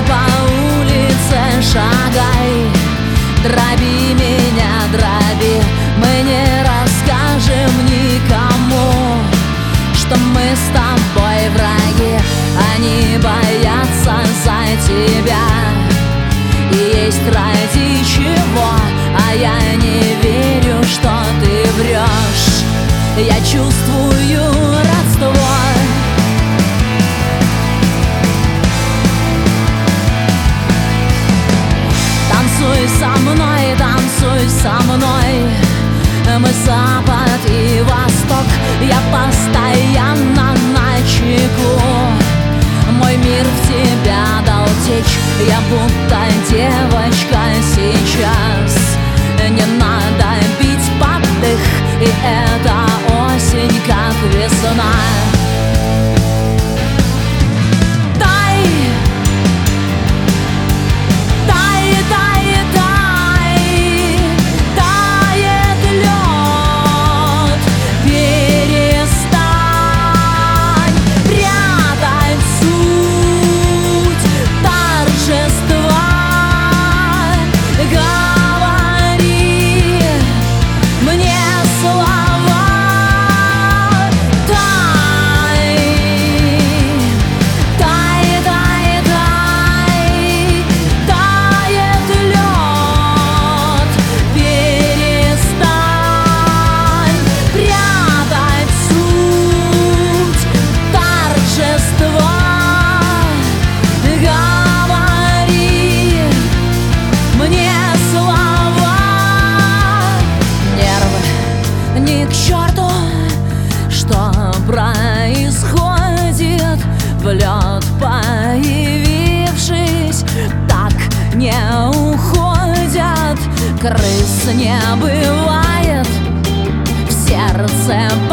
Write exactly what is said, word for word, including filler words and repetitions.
по улице шагай, дроби меня, дроби. Мы не расскажем никому, что мы с тобой враги. Они боятся за тебя, и есть ради чего. А я не верю, что ты врешь. Я чувствую родство. Танцуй со мной, танцуй со мной. Мы запад и восток. Я постоянно начеку. Мой мир в тебя дал течь. Я будто девочка сейчас. Не надо бить под дых. И эта осень как весна. Ни к черту, что происходит. В лед появившись, так не уходят. Крыс не бывает в сердце.